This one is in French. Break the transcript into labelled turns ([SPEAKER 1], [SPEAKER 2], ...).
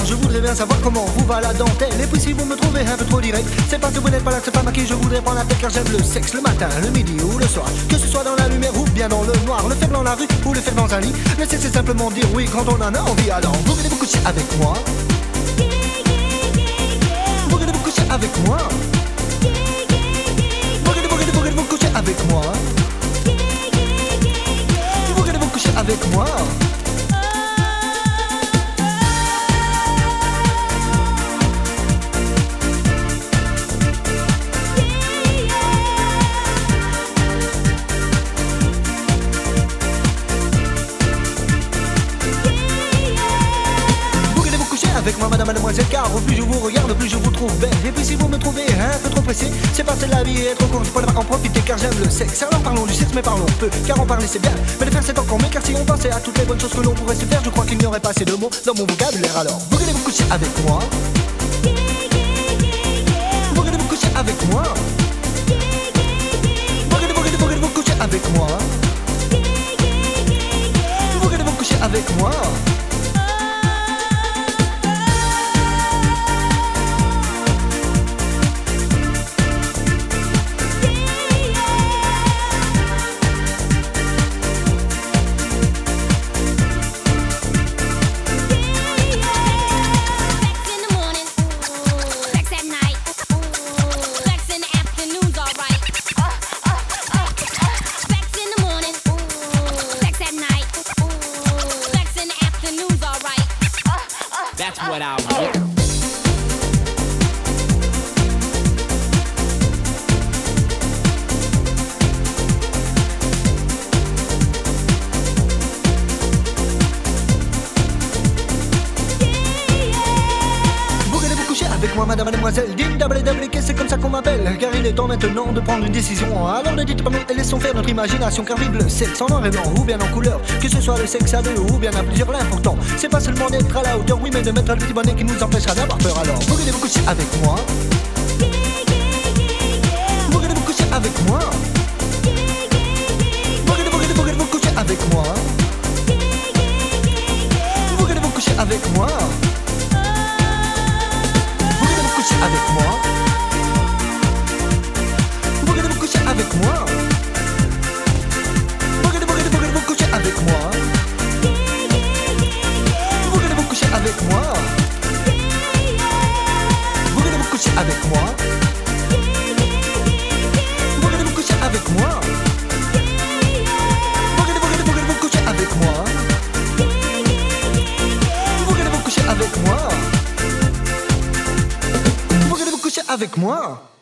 [SPEAKER 1] je voudrais bien savoir comment vous va la dentelle. Et puis si vous me trouvez un peu trop direct, c'est parce que vous n'êtes pas la seule femme à qui je voudrais prendre la tête. Car j'aime le sexe le matin, le midi ou le soir, que ce soit dans la lumière ou bien dans le noir. Le faire dans la rue ou le faire dans un lit, le sexe c'est simplement dire oui quand on en a envie. Alors vous voulez vous coucher avec moi? Vous voulez vous coucher avec moi? Vous voulez vous coucher avec moi? Vous voulez vous coucher avec moi? Avec moi madame, mademoiselle, car au plus je vous regarde, au plus je vous trouve belle. Et puis si vous me trouvez un peu trop pressé, c'est parce que la vie est trop courte, je pourrais en profiter car j'aime le sexe. Alors parlons du sexe mais parlons peu, car en parler c'est bien, mais le faire c'est encore mieux. Car si on pensait à toutes les bonnes choses que l'on pourrait se faire, je crois qu'il n'y aurait pas assez de mots dans mon vocabulaire. Alors vous voulez vous coucher avec moi? Vous voulez vous coucher avec moi? Vous voulez vous coucher avec moi? Vous voulez vous coucher avec moi?
[SPEAKER 2] That's what I want.
[SPEAKER 1] Avec moi madame, mademoiselle, dim double double, c'est comme ça qu'on m'appelle. Car il est temps maintenant de prendre une décision. Alors ne dites pas non et laissons faire notre imagination. Car vive le sexe en noir et blanc ou bien en couleur, que ce soit le sexe à deux ou bien à plusieurs. L'important c'est pas seulement d'être à la hauteur, oui, mais de mettre le petit bonnet qui nous empêchera d'avoir peur. Alors vous voulez vous coucher avec moi? Vous voulez vous coucher avec moi? Vous voulez vous coucher avec moi? Vous voulez vous coucher avec moi? Avec moi? Vous voulez vous coucher avec moi? Vous voulez vous coucher avec moi? Vous voulez vous coucher avec moi? Vous voulez vous coucher avec moi? Vous voulez vous coucher avec moi? Vous voulez vous coucher avec moi? Vous voulez vous coucher avec moi? Avec moi?